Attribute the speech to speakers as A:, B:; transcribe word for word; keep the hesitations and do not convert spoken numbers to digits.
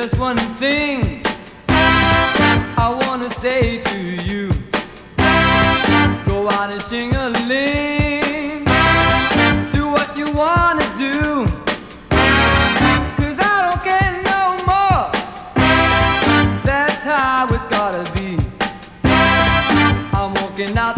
A: just one thing I wanna say to you. Go out and sing a ling. Do what you wanna do. Cause I don't care no more. That's how it's gotta be. I'm walking out